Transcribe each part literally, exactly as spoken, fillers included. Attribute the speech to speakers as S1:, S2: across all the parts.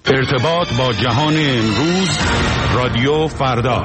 S1: ارتباط با جهان امروز، رادیو فردا.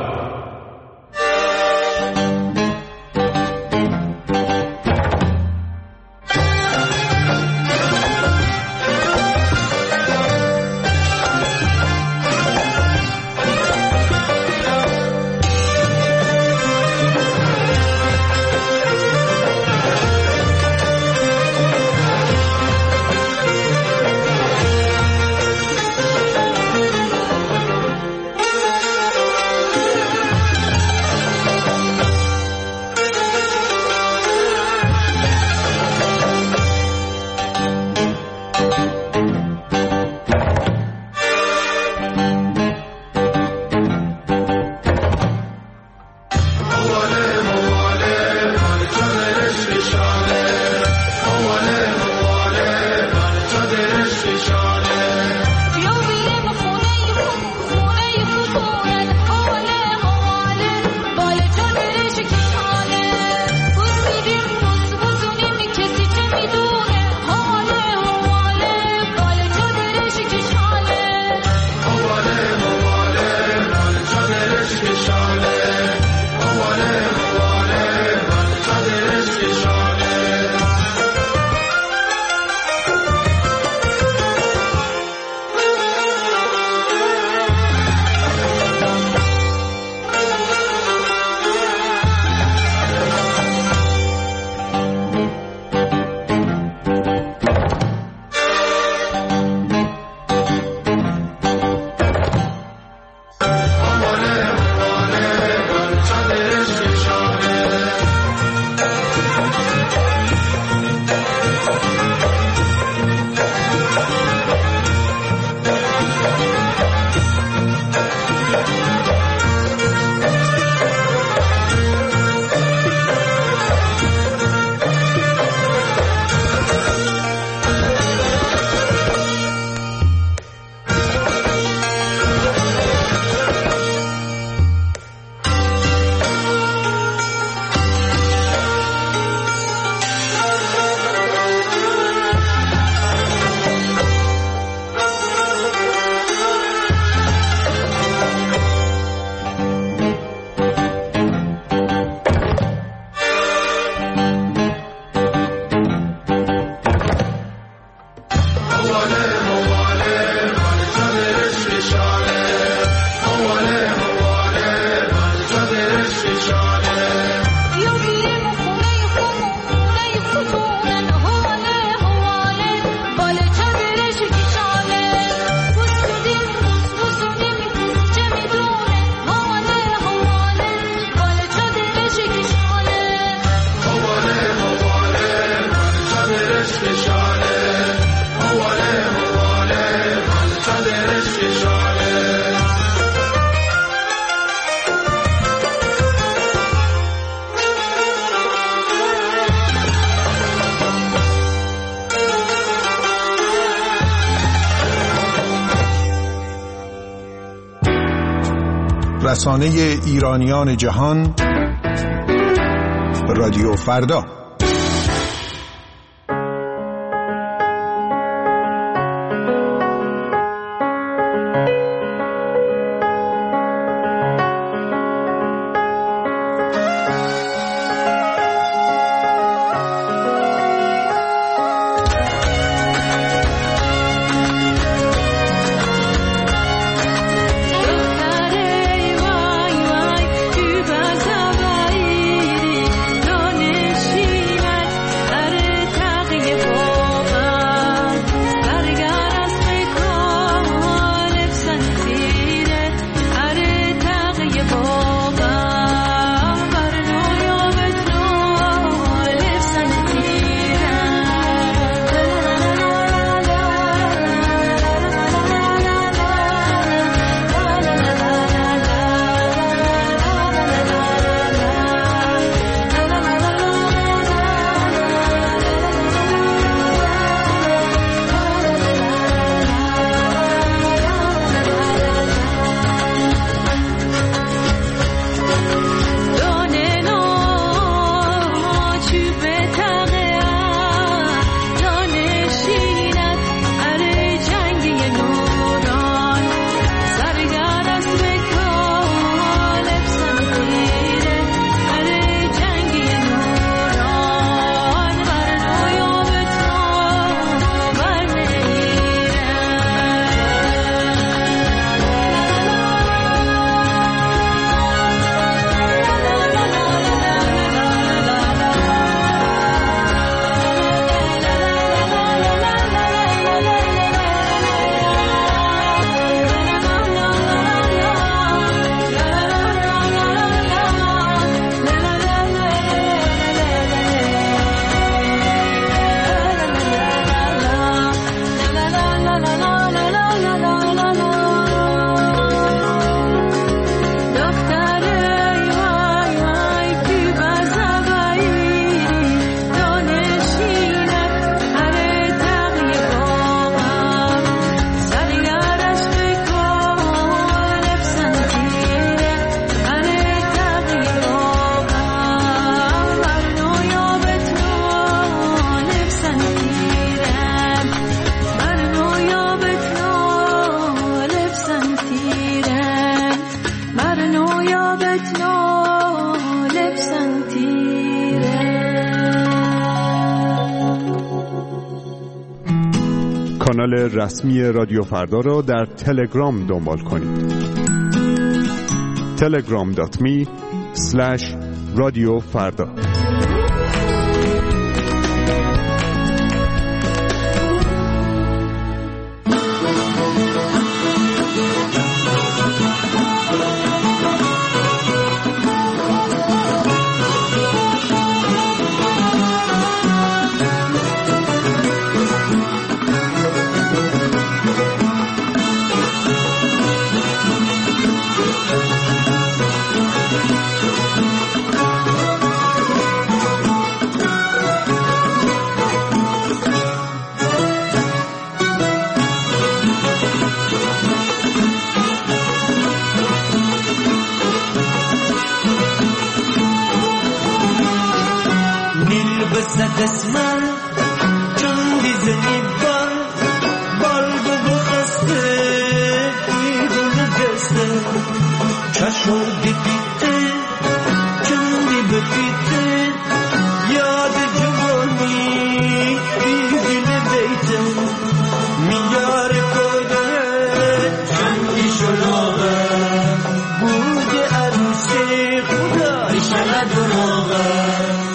S2: رسانه ایرانیان جهان، رادیو فردا.
S3: She
S1: کانال رسمی رادیو فردا را در تلگرام دنبال کنید. تلگرام دات می اسلش رادیو فردا.
S3: قسمت چون دیزنی بال بال بو بخسته دیدون گسته چشم دی بیته چون دی بپیته یاد جوانی دیدین دیته میار کده چندی شلوغه بود عروسی خدا ایشالا دروغه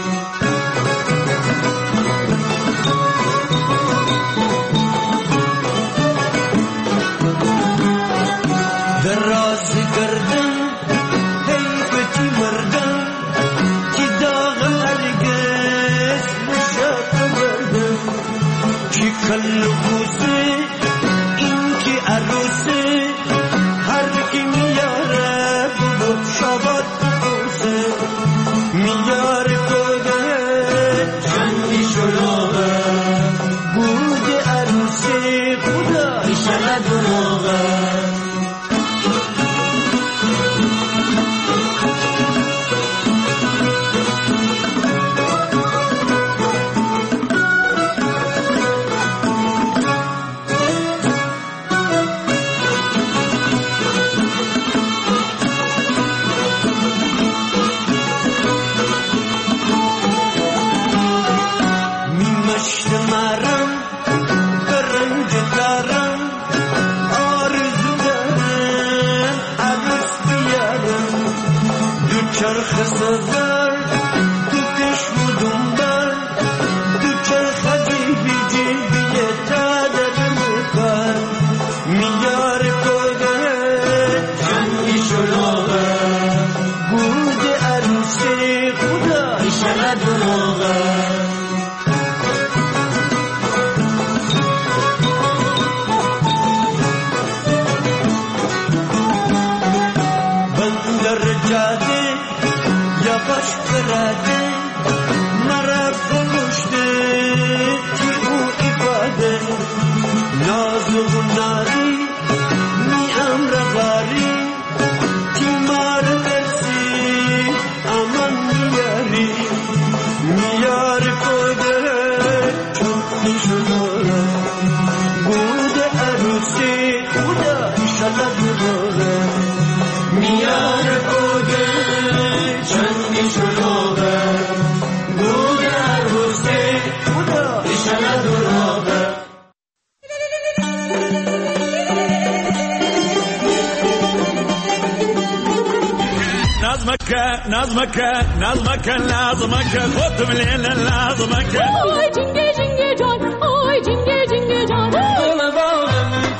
S4: نظمك نظمك لازمك خد من الليل لازمك
S5: اوه جنگه جنگه جان اوه جنگه جنگه جان
S6: دل باغم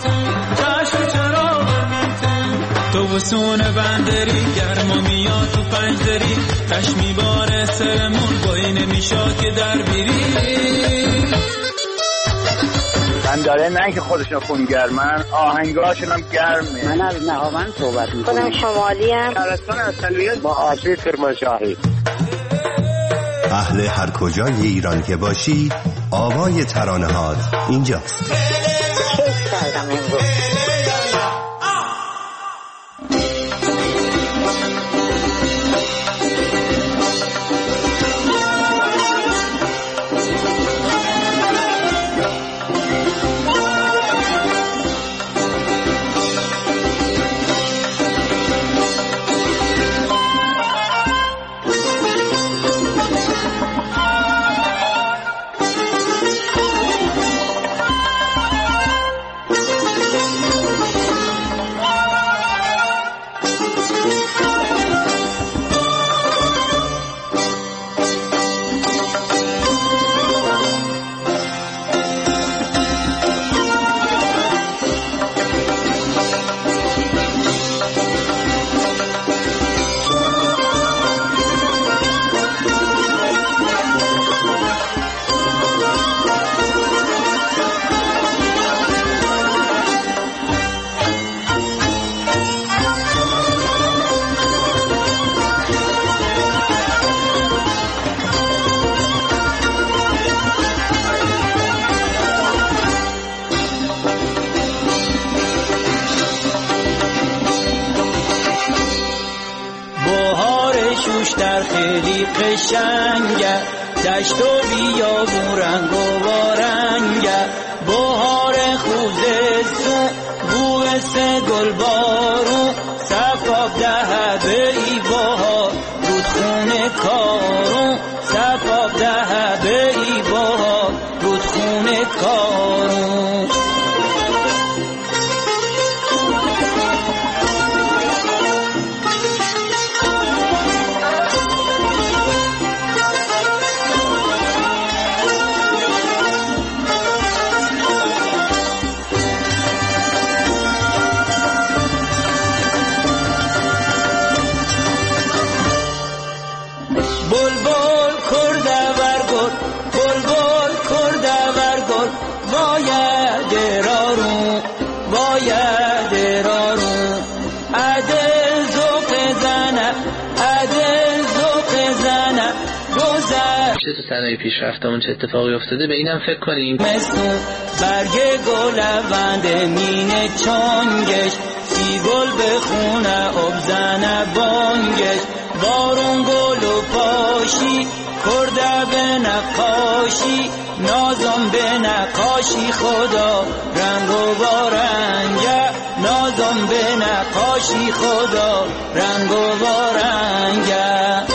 S6: چشم چراغم تو وسون بندری گرما میاد تو پنجدری خشمی بار سرمون بایی نمیشاد که در بیری
S7: من داره نه که خودشون خونگرمن آهنگاشون هم گرمه.
S8: من از نهاوند صحبت میکنم.
S9: خودم شمالی هم
S7: شهرستان اصلیت با آشوی کرمانشاهی.
S10: اهل هر کجای ایران که باشی آوای ترانه هات اینجاست.
S9: کیف کردم امروز.
S6: سفر خیلی قشنگه، دشت و بیابون رنگ و بارنگه، بهار خوزستون بوس گل بارون، صفاب ده به ای بهار رودخونه کارون، صفاب ده به ای بهار رودخونه کارون.
S11: تو صنایع پیشرفتمون چه اتفاقی افتاده به اینم فکر کنیم.
S6: مستون برگ گل لوند مینه چانگش، سی گل بخونه ابزنه بانگش، بارون گل و پاشی کرده به نقاشی، نازم به نقاشی خدا رنگ و بارنگه، نازم به نقاشی خدا رنگ و بارنگه.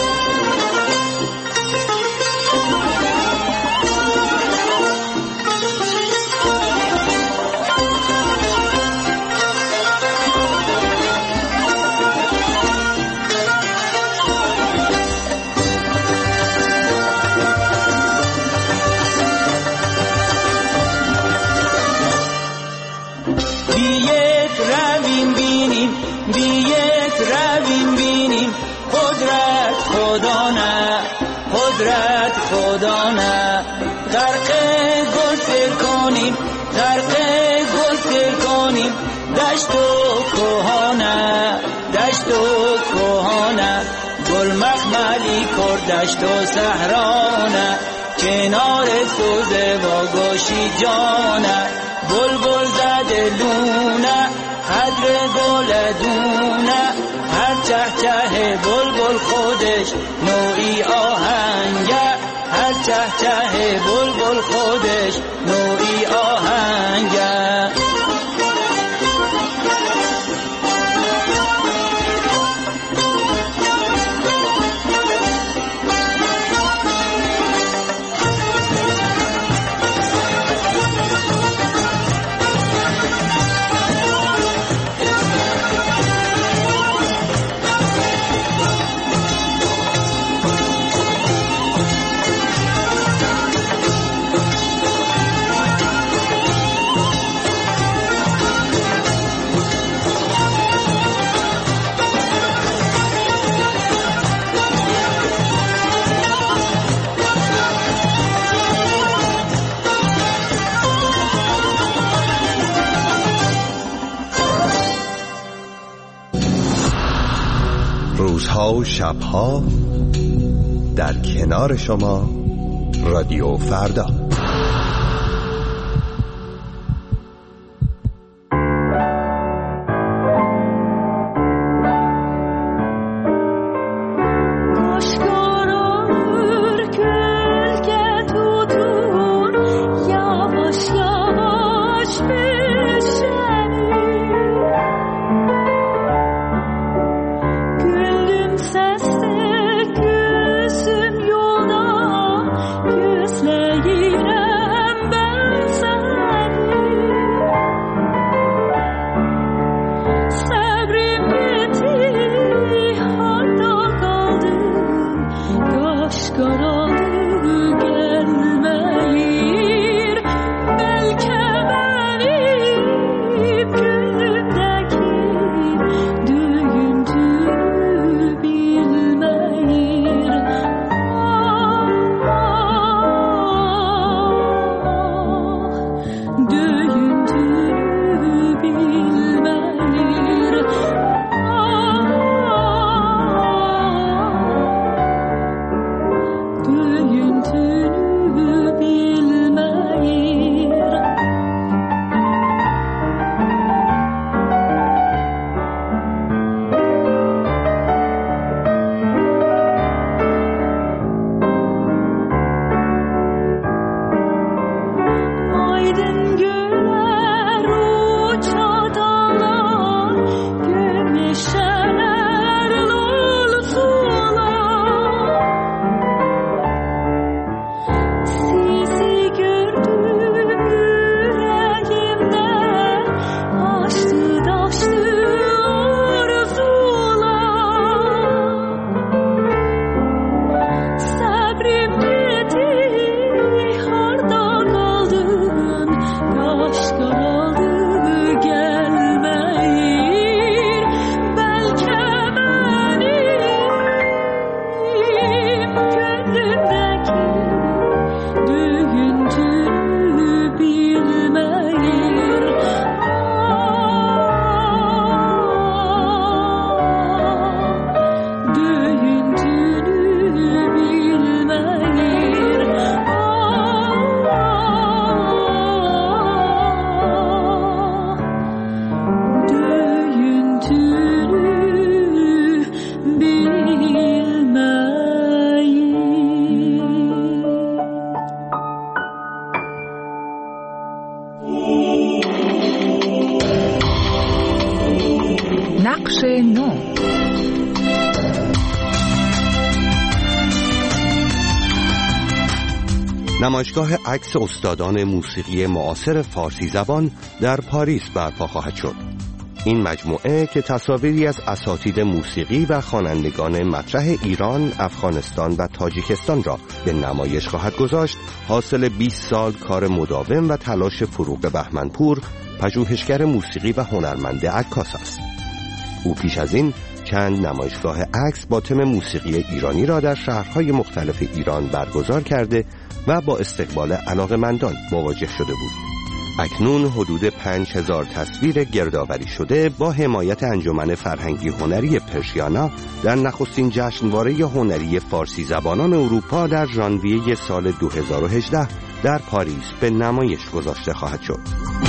S6: قدرت خدا نه، غرق گل سر کنیم، غرق گل سر کنیم، دشت و کوهانه، دشت و کوهانه، گل مخملی کرد دشت و صحرانه، کنار سوزه و گوشی جانه، بلبل زده لونه، قدر گل دونه، هر چه چه بلبل خودش نوعی آهنگه، هر چه چه بلبل خودش نوعی آهنگه.
S10: روزها و شبها در کنار شما رادیو فردا.
S5: Gözüm yola, gözlerim
S12: بخش نو.
S10: نمایشگاه عکس استادان موسیقی معاصر فارسی زبان در پاریس برپا خواهد شد. این مجموعه که تصاویری از اساتید موسیقی و خوانندگان مطرح ایران، افغانستان و تاجیکستان را به نمایش خواهد گذاشت، حاصل بیست سال کار مداوم و تلاش فروغ بهمنپور، پژوهشگر موسیقی و هنرمند عکاس است. او پیش از این چند نمایشگاه عکس با تم موسیقی ایرانی را در شهرهای مختلف ایران برگزار کرده و با استقبال علاقه‌مندان مواجه شده بود. اکنون حدود پنج هزار تصویر گردآوری شده با حمایت انجمن فرهنگی هنری پرشیانا در نخستین جشنواره هنری فارسی زبانان اروپا در ژانویه سال دو هزار و هجده در پاریس به نمایش گذاشته خواهد شد.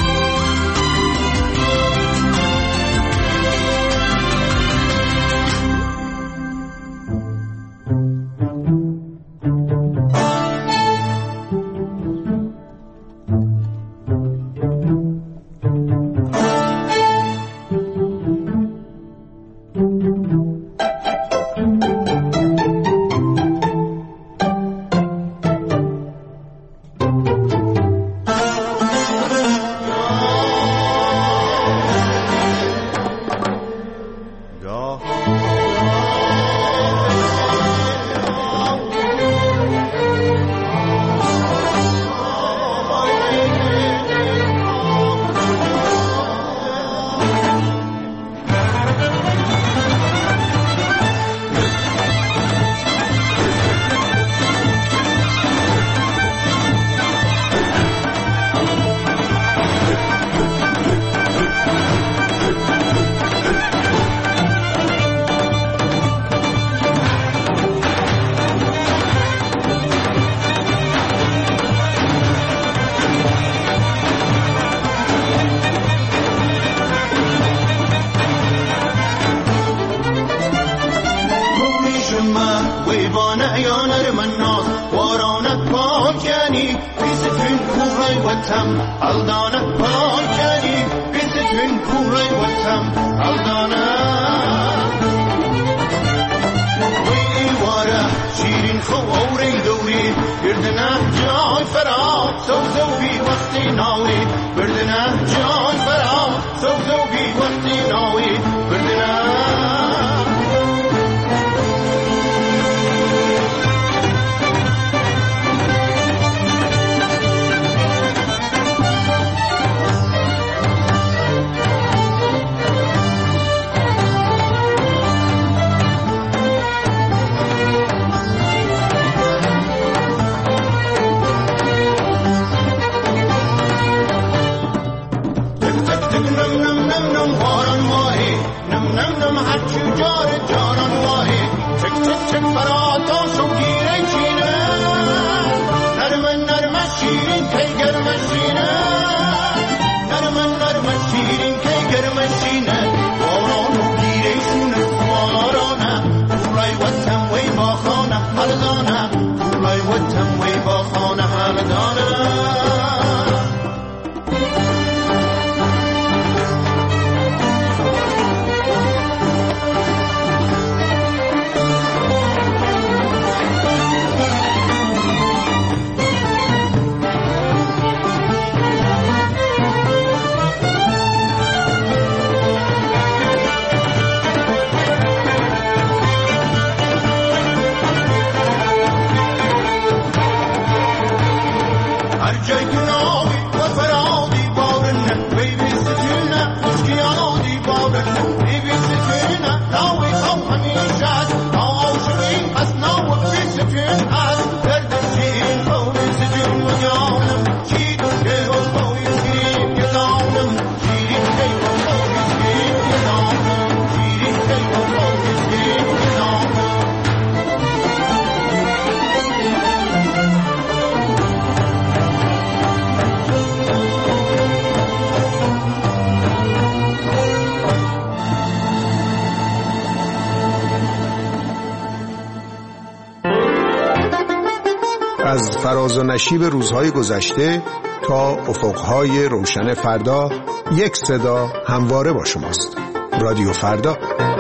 S2: از فراز و نشیب روزهای گذشته تا افقهای روشن فردا، یک صدا همواره با شماست. رادیو فردا.